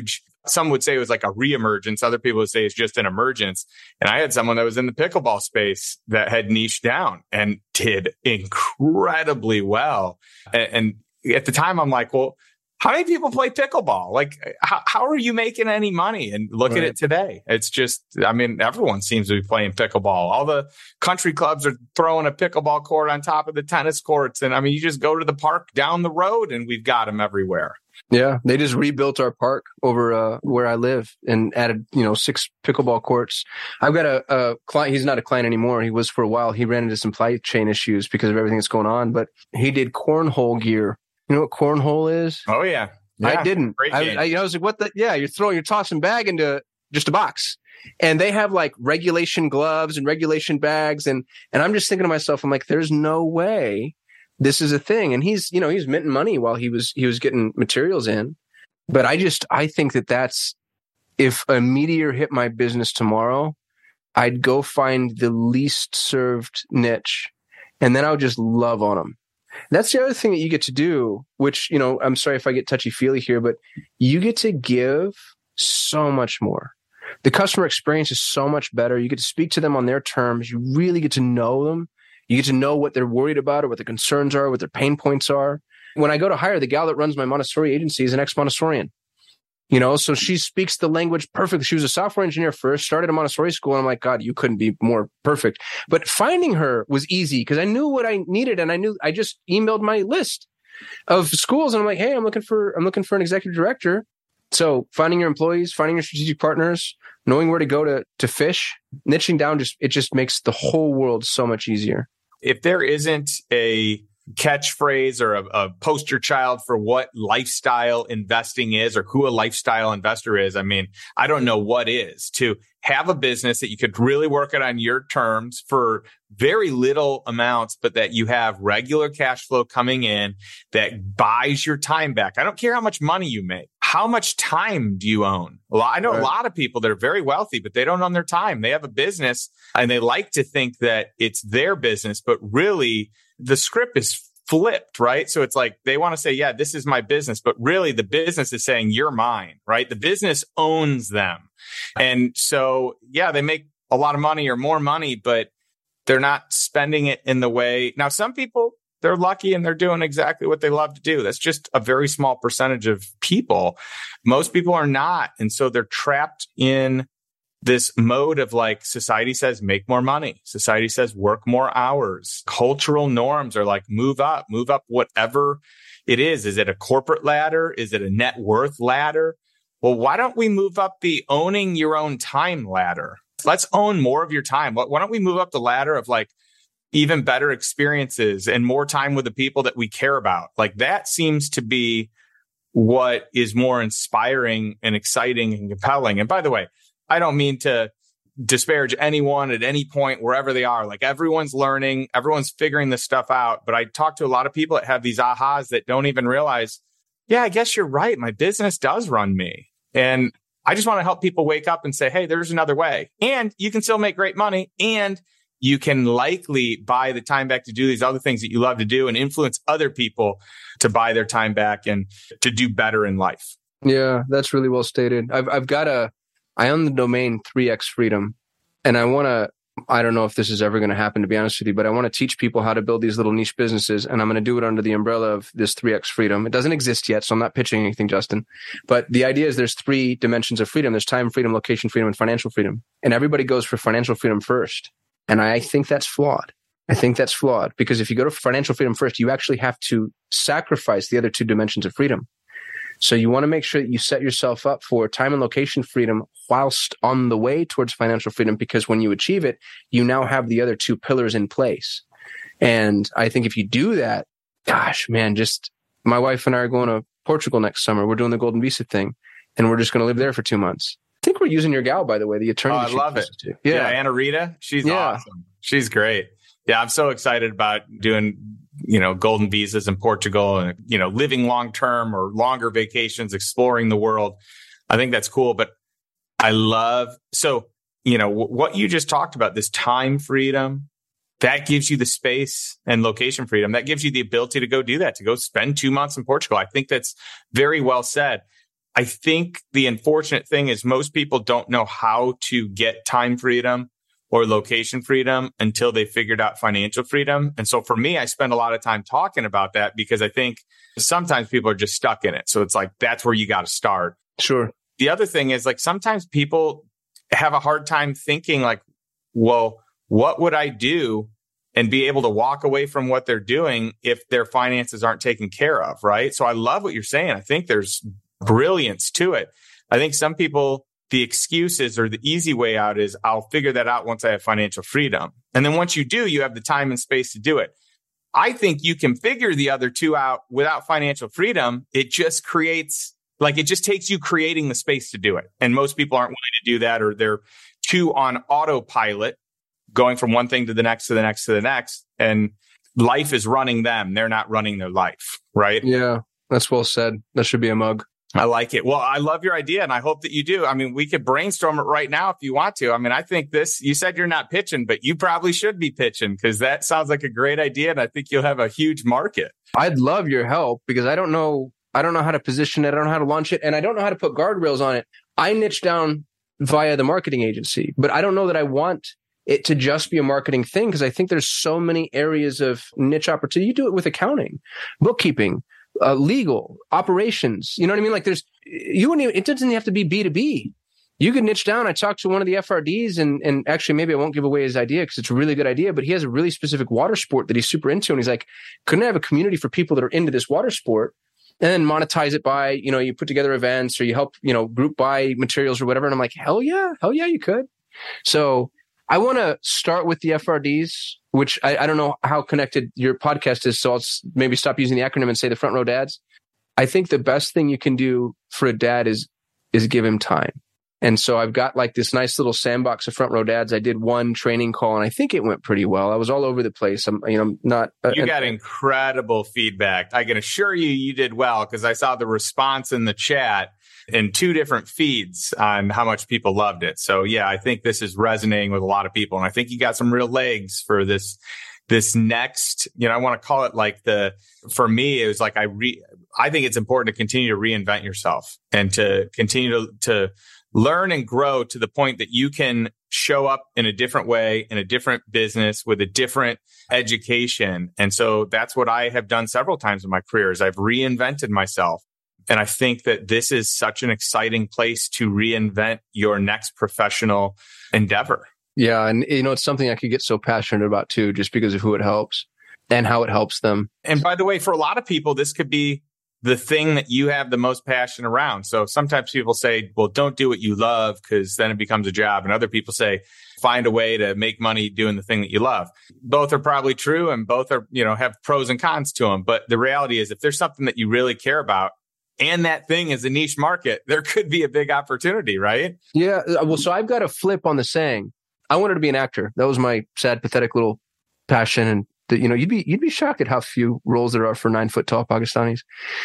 some would say it was like a reemergence. Other people would say it's just an emergence. And I had someone that was in the pickleball space that had niched down and did incredibly well. And, and at the time, I'm like, well, how many people play pickleball? Like, how, how are you making any money? And look right. at it today. It's just, I mean, everyone seems to be playing pickleball. All the country clubs are throwing a pickleball court on top of the tennis courts. And I mean, you just go to the park down the road and we've got them everywhere. Yeah, they just rebuilt our park over uh, where I live and added, you know, six pickleball courts. I've got a, a client. He's not a client anymore. He was for a while. He ran into some supply chain issues because of everything that's going on. But he did cornhole gear. You know what cornhole is? Oh yeah, yeah I didn't. I, I, I was like, what the? Yeah, you're throwing, you're tossing bag into just a box, and they have like regulation gloves and regulation bags, and and I'm just thinking to myself, I'm like, there's no way this is a thing. And he's, you know, he's minting money while he was, he was getting materials in. But I just, I think that that's, if a meteor hit my business tomorrow, I'd go find the least served niche and then I would just love on them. That's the other thing that you get to do, which, you know, I'm sorry if I get touchy feely here, but you get to give so much more. The customer experience is so much better. You get to speak to them on their terms. You really get to know them. You get to know what they're worried about or what their concerns are, what their pain points are. When I go to hire, the gal that runs my Montessori agency is an ex-Montessorian. You know, so she speaks the language perfectly. She was a software engineer first, started a Montessori school, and I'm like, God, you couldn't be more perfect. But finding her was easy because I knew what I needed, and I knew I just emailed my list of schools, and I'm like, hey, I'm looking for I'm looking for an executive director. So finding your employees, finding your strategic partners, knowing where to go to to fish, niching down, just it just makes the whole world so much easier. If there isn't a catchphrase or a, a poster child for what lifestyle investing is or who a lifestyle investor is, I mean, I don't know what is. To have a business that you could really work it on your terms for very little amounts, but that you have regular cash flow coming in that buys your time back. I don't care how much money you make. How much time do you own? A lot, I know right. a lot of people that are very wealthy, but they don't own their time. They have a business and they like to think that it's their business, but really the script is flipped, right? So it's like they want to say, yeah, this is my business, but really the business is saying you're mine, right? The business owns them. And so, yeah, they make a lot of money or more money, but they're not spending it in the way. Now, some people, they're lucky and they're doing exactly what they love to do. That's just a very small percentage of people. Most people are not. And so they're trapped in this mode of like, society says, make more money. Society says, work more hours. Cultural norms are like, move up, move up, whatever it is. Is it a corporate ladder? Is it a net worth ladder? Well, why don't we move up the owning your own time ladder? Let's own more of your time. Why don't we move up the ladder of like even better experiences and more time with the people that we care about? Like that seems to be what is more inspiring and exciting and compelling. And by the way, I don't mean to disparage anyone at any point, wherever they are. Like everyone's learning, everyone's figuring this stuff out. But I talk to a lot of people that have these ahas that don't even realize, yeah, I guess you're right. My business does run me. And I just want to help people wake up and say, hey, there's another way. And you can still make great money. And you can likely buy the time back to do these other things that you love to do and influence other people to buy their time back and to do better in life. Yeah, that's really well stated. I've I've got a, I own the domain three X Freedom, and I want to, I don't know if this is ever going to happen, to be honest with you, but I want to teach people how to build these little niche businesses, and I'm going to do it under the umbrella of this three X Freedom. It doesn't exist yet, so I'm not pitching anything, Justin. But the idea is there's three dimensions of freedom. There's time freedom, location freedom, and financial freedom. And everybody goes for financial freedom first. And I think that's flawed. I think that's flawed because if you go to financial freedom first, you actually have to sacrifice the other two dimensions of freedom. So you want to make sure that you set yourself up for time and location freedom whilst on the way towards financial freedom, because when you achieve it, you now have the other two pillars in place. And I think if you do that, gosh, man, just my wife and I are going to Portugal next summer. We're doing the Golden Visa thing, and we're just going to live there for two months. I think we're using your gal, by the way, the attorney. Oh, I love it. To. Yeah. yeah, Anna Rita. She's yeah. awesome. She's great. Yeah, I'm so excited about doing, you know, golden visas in Portugal and, you know, living long-term or longer vacations, exploring the world. I think that's cool. But I love, so, you know, w- what you just talked about, this time freedom, that gives you the space and location freedom. That gives you the ability to go do that, to go spend two months in Portugal. I think that's very well said. I think the unfortunate thing is most people don't know how to get time freedom or location freedom until they figured out financial freedom. And so for me, I spend a lot of time talking about that because I think sometimes people are just stuck in it. So it's like, that's where you got to start. Sure. The other thing is like, sometimes people have a hard time thinking like, well, what would I do and be able to walk away from what they're doing if their finances aren't taken care of, right? So I love what you're saying. I think there's brilliance to it. I think some people, the excuses or the easy way out is I'll figure that out once I have financial freedom. And then once you do, you have the time and space to do it. I think you can figure the other two out without financial freedom. It just creates, like, it just takes you creating the space to do it. And most people aren't willing to do that, or they're too on autopilot, going from one thing to the next, to the next, to the next. And life is running them. They're not running their life, right? Yeah, that's well said. That should be a mug. I like it. Well, I love your idea and I hope that you do. I mean, we could brainstorm it right now if you want to. I mean, I think this, you said you're not pitching, but you probably should be pitching because that sounds like a great idea. And I think you'll have a huge market. I'd love your help because I don't know, I don't know how to position it. I don't know how to launch it. And I don't know how to put guardrails on it. I niche down via the marketing agency, but I don't know that I want it to just be a marketing thing because I think there's so many areas of niche opportunity. You do it with accounting, bookkeeping, Uh, legal, operations. You know what I mean? Like there's, you wouldn't even, it doesn't have to be B two B. You could niche down. I talked to one of the F R Ds and, and actually maybe I won't give away his idea because it's a really good idea, but he has a really specific water sport that he's super into. And he's like, couldn't I have a community for people that are into this water sport and then monetize it by, you know, you put together events or you help, you know, group buy materials or whatever. And I'm like, hell yeah, hell yeah, you could. So I want to start with the F R Ds, which I, I don't know how connected your podcast is. So I'll maybe stop using the acronym and say the Front Row Dads. I think the best thing you can do for a dad is, is give him time. And so I've got like this nice little sandbox of Front Row Dads. I did one training call and I think it went pretty well. I was all over the place. I'm, you know, not. Uh, you got incredible feedback. I can assure you, you did well because I saw the response in the chat in two different feeds on how much people loved it. So yeah, I think this is resonating with a lot of people. And I think you got some real legs for this, this next, you know, I want to call it like the, for me, it was like, I re, I think it's important to continue to reinvent yourself and to continue to, to learn and grow to the point that you can show up in a different way, in a different business with a different education. And so that's what I have done several times in my career is I've reinvented myself. And I think that this is such an exciting place to reinvent your next professional endeavor. Yeah. And, you know, it's something I could get so passionate about too, just because of who it helps and how it helps them. And by the way, for a lot of people, this could be the thing that you have the most passion around. So sometimes people say, well, don't do what you love because then it becomes a job. And other people say, find a way to make money doing the thing that you love. Both are probably true and both are, you know, have pros and cons to them. But the reality is if there's something that you really care about, and that thing is a niche market, there could be a big opportunity, right? Yeah. Well, so I've got a flip on the saying. I wanted to be an actor. That was my sad, pathetic little passion. And the, you know, you'd be you'd be shocked at how few roles there are for nine foot tall Pakistanis.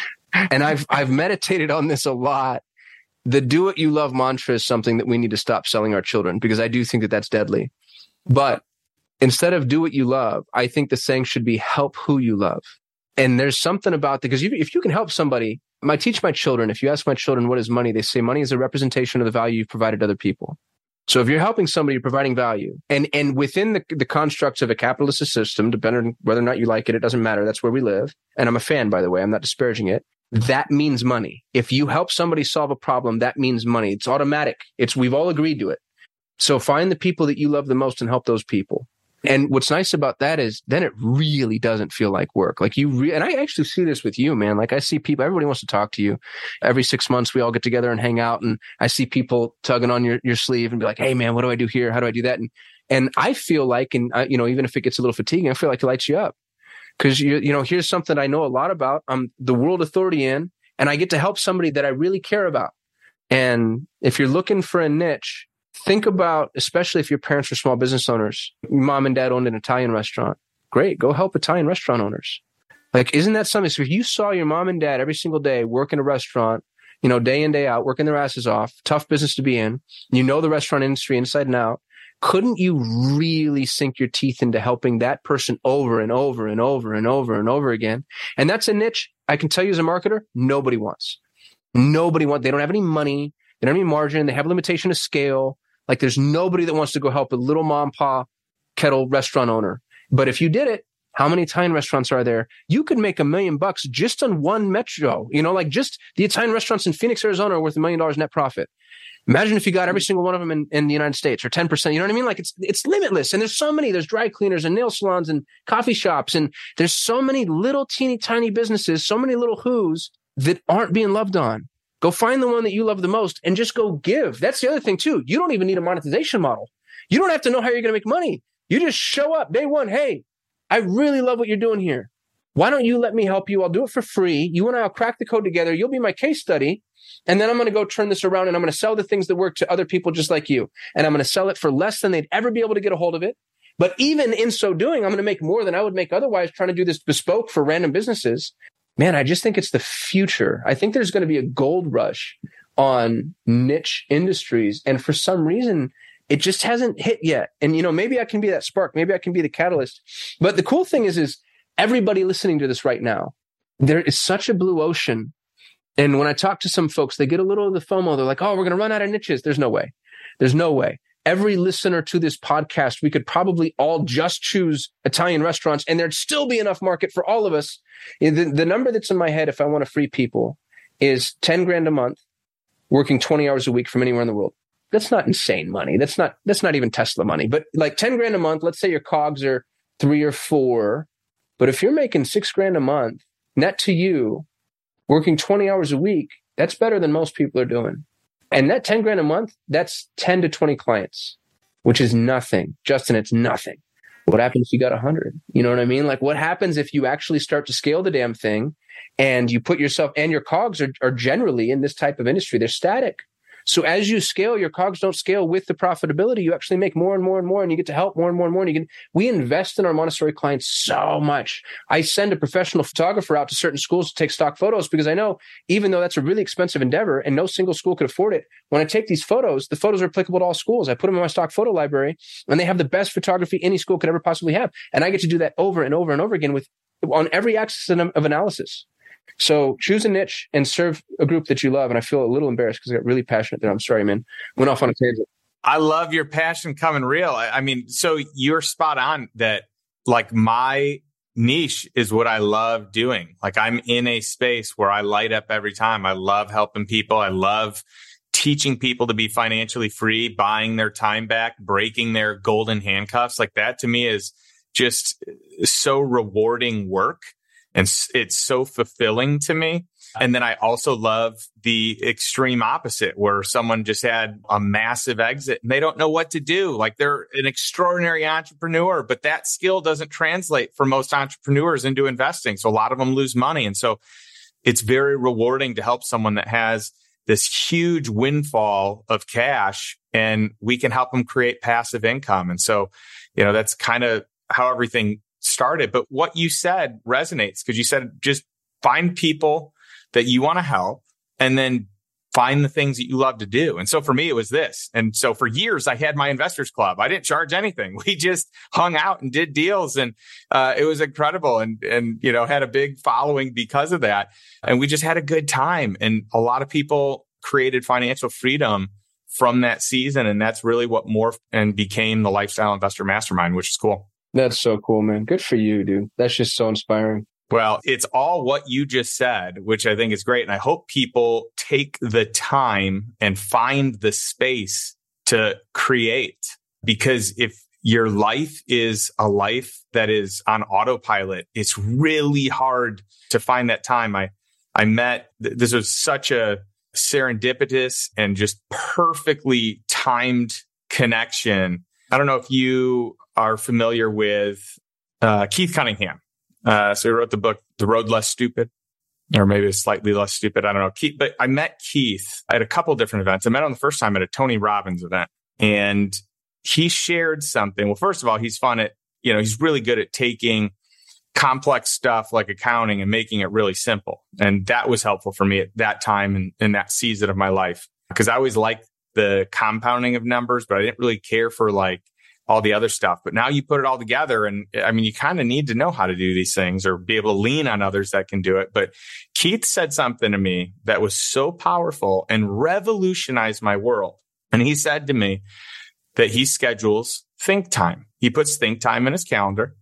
And I've I've meditated on this a lot. The do what you love mantra is something that we need to stop selling our children because I do think that that's deadly. But instead of do what you love, I think the saying should be help who you love. And there's something about that because you, if you can help somebody. I teach my children, if you ask my children, what is money? They say money is a representation of the value you've provided other people. So if you're helping somebody, you're providing value. And and within the, the constructs of a capitalist system, depending on whether or not you like it, it doesn't matter. That's where we live. And I'm a fan, by the way. I'm not disparaging it. That means money. If you help somebody solve a problem, that means money. It's automatic. It's we've all agreed to it. So find the people that you love the most and help those people. And what's nice about that is then it really doesn't feel like work. Like you, re- and I actually see this with you, man. Like I see people, everybody wants to talk to you. Every six months, we all get together and hang out. And I see people tugging on your, your sleeve and be like, hey man, what do I do here? How do I do that? And, and I feel like, and uh, you know, even if it gets a little fatiguing, I feel like it lights you up because you, you know, here's something I know a lot about. I'm the world authority in, and I get to help somebody that I really care about. And if you're looking for a niche, think about, especially if your parents are small business owners, mom and dad owned an Italian restaurant. Great. Go help Italian restaurant owners. Like, isn't that something? So if you saw your mom and dad every single day work in a restaurant, you know, day in, day out, working their asses off, tough business to be in, you know, the restaurant industry inside and out, couldn't you really sink your teeth into helping that person over and over and over and over and over again? And that's a niche I can tell you as a marketer, nobody wants. Nobody wants, they don't have any money. They don't have any margin. They have a limitation of scale. Like there's nobody that wants to go help a little mom and pop kettle restaurant owner. But if you did it, how many Italian restaurants are there? You could make a million bucks just on one metro. You know, like just the Italian restaurants in Phoenix, Arizona are worth a million dollars net profit. Imagine if you got every single one of them in, in the United States, or ten percent. You know what I mean? Like it's it's limitless. And there's so many. There's dry cleaners and nail salons and coffee shops. And there's so many little teeny tiny businesses, so many little who's that aren't being loved on. Go find the one that you love the most and just go give. That's the other thing too. You don't even need a monetization model. You don't have to know how you're going to make money. You just show up day one. Hey, I really love what you're doing here. Why don't you let me help you? I'll do it for free. You and I will crack the code together. You'll be my case study. And then I'm going to go turn this around and I'm going to sell the things that work to other people just like you. And I'm going to sell it for less than they'd ever be able to get a hold of it. But even in so doing, I'm going to make more than I would make otherwise trying to do this bespoke for random businesses. Man, I just think it's the future. I think there's going to be a gold rush on niche industries. And for some reason, it just hasn't hit yet. And, you know, maybe I can be that spark. Maybe I can be the catalyst. But the cool thing is, is everybody listening to this right now, there is such a blue ocean. And when I talk to some folks, they get a little of the FOMO. They're like, oh, we're going to run out of niches. There's no way. There's no way. Every listener to this podcast, we could probably all just choose Italian restaurants and there'd still be enough market for all of us. The, the number that's in my head, if I want to free people, is ten grand a month, working twenty hours a week from anywhere in the world. That's not insane money. That's not, that's not even Tesla money, but like ten grand a month, let's say your cogs are three or four. But if you're making six grand a month net to you, working twenty hours a week, that's better than most people are doing. And that ten grand a month, that's ten to twenty clients, which is nothing. Justin, it's nothing. What happens if you got a hundred? You know what I mean? Like what happens if you actually start to scale the damn thing and you put yourself, and your cogs are, are generally in this type of industry, they're static. So as you scale, your cogs don't scale with the profitability. You actually make more and more and more, and you get to help more and more and more. And you can, we invest in our Montessori clients so much. I send a professional photographer out to certain schools to take stock photos because I know even though that's a really expensive endeavor and no single school could afford it, when I take these photos, the photos are applicable to all schools. I put them in my stock photo library and they have the best photography any school could ever possibly have. And I get to do that over and over and over again with on every axis of analysis. So choose a niche and serve a group that you love. And I feel a little embarrassed because I got really passionate there. I'm sorry, man. Went off on a tangent. I love your passion coming real. I, I mean, so you're spot on that like my niche is what I love doing. Like I'm in a space where I light up every time. I love helping people. I love teaching people to be financially free, buying their time back, breaking their golden handcuffs. Like that to me is just so rewarding work. And it's so fulfilling to me. And then I also love the extreme opposite where someone just had a massive exit and they don't know what to do. Like they're an extraordinary entrepreneur, but that skill doesn't translate for most entrepreneurs into investing. So a lot of them lose money. And so it's very rewarding to help someone that has this huge windfall of cash and we can help them create passive income. And so, you know, that's kind of how everything started. But what you said resonates because you said just find people that you want to help and then find the things that you love to do. And so for me, it was this. And so for years, I had my investors club. I didn't charge anything. We just hung out and did deals. And uh, it was incredible and, and, you know, had a big following because of that. And we just had a good time. And a lot of people created financial freedom from that season. And that's really what morphed and became the Lifestyle Investor Mastermind, which is cool. That's so cool, man. Good for you, dude. That's just so inspiring. Well, it's all what you just said, which I think is great. And I hope people take the time and find the space to create. Because if your life is a life that is on autopilot, it's really hard to find that time. I, I met, this was such a serendipitous and just perfectly timed connection. I don't know if you are familiar with uh, Keith Cunningham. Uh, so he wrote the book, The Road Less Stupid, or maybe it's slightly less stupid. I don't know. Keith, but I met Keith at a couple of different events. I met him the first time at a Tony Robbins event and he shared something. Well, first of all, he's fun at, you know, he's really good at taking complex stuff like accounting and making it really simple. And that was helpful for me at that time and in, in that season of my life, because I always liked the compounding of numbers, but I didn't really care for like all the other stuff. But now you put it all together, and I mean, you kind of need to know how to do these things or be able to lean on others that can do it. But Keith said something to me that was so powerful and revolutionized my world. And he said to me that he schedules think time. He puts think time in his calendar,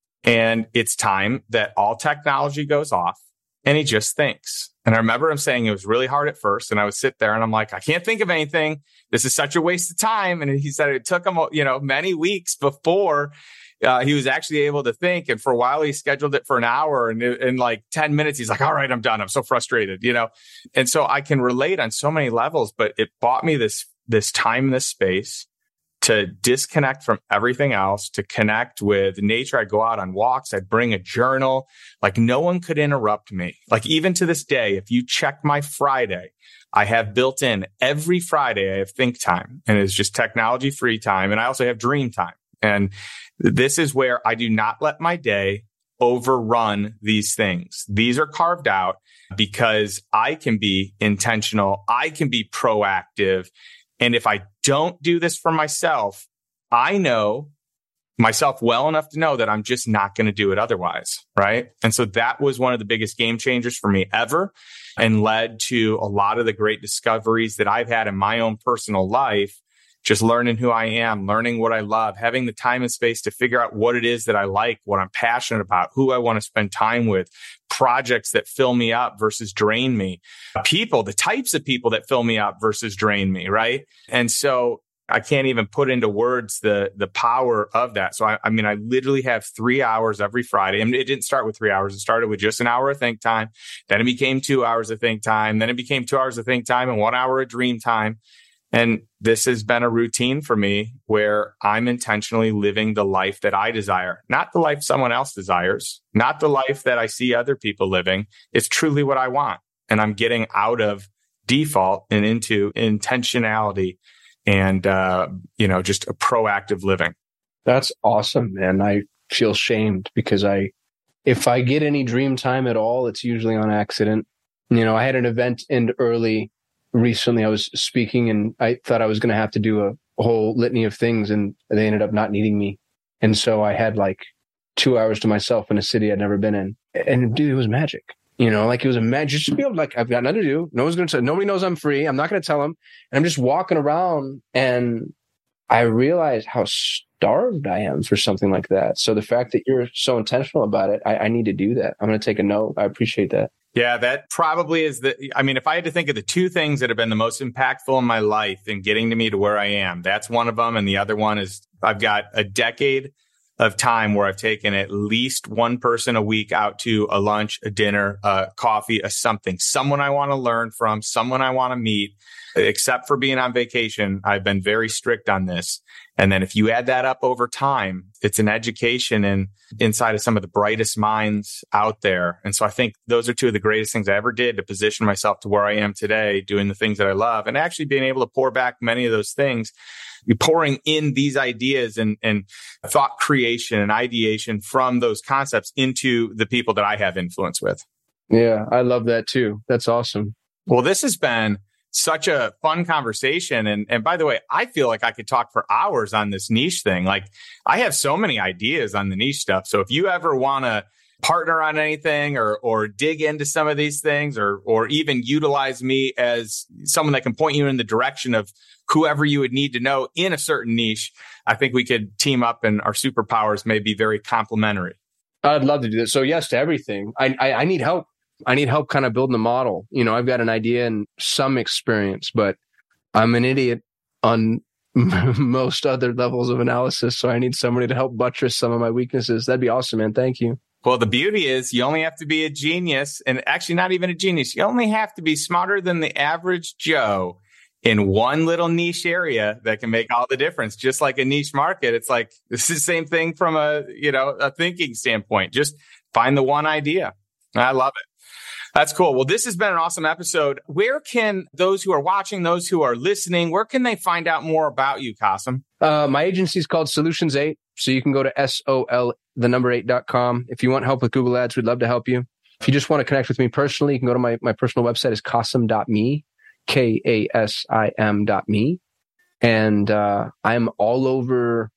and it's time that all technology goes off and he just thinks. And I remember him saying it was really hard at first. And I would sit there and I'm like, I can't think of anything. This is such a waste of time. And he said it took him, you know, many weeks before uh, he was actually able to think. And for a while, he scheduled it for an hour. And in like ten minutes, he's like, all right, I'm done. I'm so frustrated, you know? And so I can relate on so many levels, but it bought me this, this time, this space to disconnect from everything else, to connect with nature. I'd go out on walks. I'd bring a journal. Like no one could interrupt me. Like even to this day, if you check my Friday, I have built in every Friday, I have think time, and it's just technology free time. And I also have dream time. And this is where I do not let my day overrun these things. These are carved out because I can be intentional. I can be proactive. And if I don't do this for myself, I know myself well enough to know that I'm just not going to do it otherwise, right? And so that was one of the biggest game changers for me ever, and led to a lot of the great discoveries that I've had in my own personal life, just learning who I am, learning what I love, having the time and space to figure out what it is that I like, what I'm passionate about, who I want to spend time with, projects that fill me up versus drain me, people, the types of people that fill me up versus drain me, right? And so I can't even put into words the the power of that. So, I, I mean, I literally have three hours every Friday. I mean, it didn't start with three hours. It started with just an hour of think time. Then it became two hours of think time. Then it became two hours of think time and one hour of dream time. And this has been a routine for me where I'm intentionally living the life that I desire, not the life someone else desires, not the life that I see other people living. It's truly what I want. And I'm getting out of default and into intentionality and, uh, you know, just a proactive living. That's awesome, man. I feel shamed because I, if I get any dream time at all, it's usually on accident. You know, I had an event end early recently. I was speaking and I thought I was going to have to do a whole litany of things, and they ended up not needing me. And so I had like two hours to myself in a city I'd never been in. And dude, it was magic. You know, like it was a magic. Just to be able to, like, I've got nothing to do. No one's going to say, nobody knows I'm free. I'm not going to tell them. And I'm just walking around, and I realize how starved I am for something like that. So the fact that you're so intentional about it, I, I need to do that. I'm going to take a note. I appreciate that. Yeah, that probably is the, I mean, if I had to think of the two things that have been the most impactful in my life in getting to me to where I am, that's one of them. And the other one is I've got a decade of time where I've taken at least one person a week out to a lunch, a dinner, a coffee, a something, someone I want to learn from, someone I want to meet. Except for being on vacation, I've been very strict on this. And then if you add that up over time, it's an education and inside of some of the brightest minds out there. And so I think those are two of the greatest things I ever did to position myself to where I am today, doing the things that I love, and actually being able to pour back many of those things, pouring in these ideas and, and thought creation and ideation from those concepts into the people that I have influence with. Yeah, I love that too. That's awesome. Well, this has been such a fun conversation. And, and by the way, I feel like I could talk for hours on this niche thing. Like I have so many ideas on the niche stuff. So if you ever want to partner on anything or, or dig into some of these things, or, or even utilize me as someone that can point you in the direction of whoever you would need to know in a certain niche, I think we could team up and our superpowers may be very complementary. I'd love to do that. So yes to everything. I, I, I need help. I need help kind of building the model. You know, I've got an idea and some experience, but I'm an idiot on most other levels of analysis. So I need somebody to help buttress some of my weaknesses. That'd be awesome, man. Thank you. Well, the beauty is you only have to be a genius, and actually not even a genius. You only have to be smarter than the average Joe in one little niche area that can make all the difference. Just like a niche market. It's like, this is the same thing from a, you know, a thinking standpoint. Just find the one idea. I love it. That's cool. Well, this has been an awesome episode. Where can those who are watching, those who are listening, where can they find out more about you, Kasim? Uh, my agency is called Solutions eight. So you can go to S O L, the number eight dot com. If you want help with Google Ads, we'd love to help you. If you just want to connect with me personally, you can go to my, my personal website is kasim dot me, K A S I M dot me. And uh, I'm all over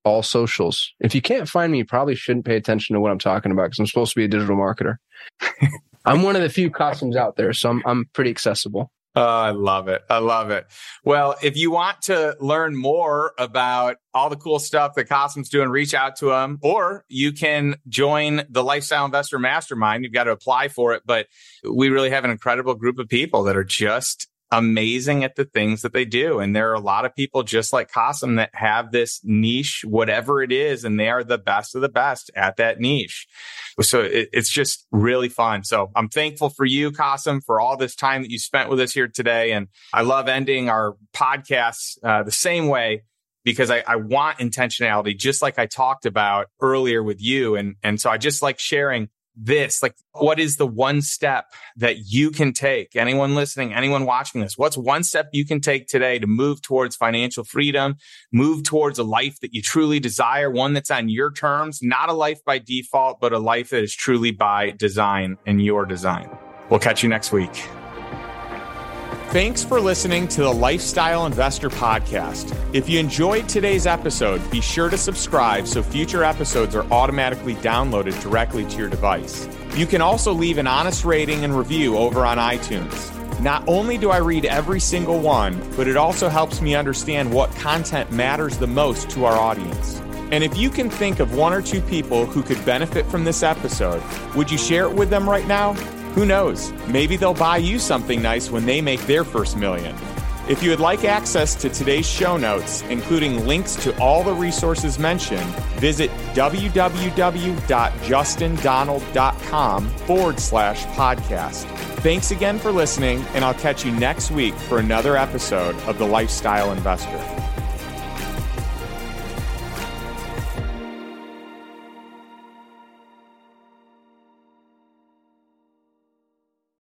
all socials. If you can't find me, you probably shouldn't pay attention to what I'm talking about because I'm supposed to be a digital marketer. I'm one of the few Qasim's out there, so I'm I'm pretty accessible. Oh, I love it. I love it. Well, if you want to learn more about all the cool stuff that Qasim's doing, reach out to him, or you can join the Lifestyle Investor Mastermind. You've got to apply for it, but we really have an incredible group of people that are just amazing at the things that they do. And there are a lot of people just like Qasim that have this niche, whatever it is, and they are the best of the best at that niche. So it, it's just really fun. So I'm thankful for you, Qasim, for all this time that you spent with us here today. And I love ending our podcasts uh, the same way because I, I want intentionality, just like I talked about earlier with you. And, and so I just like sharing this, like, what is the one step that you can take? Anyone listening, anyone watching this, what's one step you can take today to move towards financial freedom, move towards a life that you truly desire, one that's on your terms, not a life by default, but a life that is truly by design and your design. We'll catch you next week. Thanks for listening to the Lifestyle Investor Podcast. If you enjoyed today's episode, be sure to subscribe so future episodes are automatically downloaded directly to your device. You can also leave an honest rating and review over on iTunes. Not only do I read every single one, but it also helps me understand what content matters the most to our audience. And if you can think of one or two people who could benefit from this episode, would you share it with them right now? Who knows? Maybe they'll buy you something nice when they make their first million. If you would like access to today's show notes, including links to all the resources mentioned, visit www.justindonald.com forward slash podcast. Thanks again for listening, and I'll catch you next week for another episode of The Lifestyle Investor.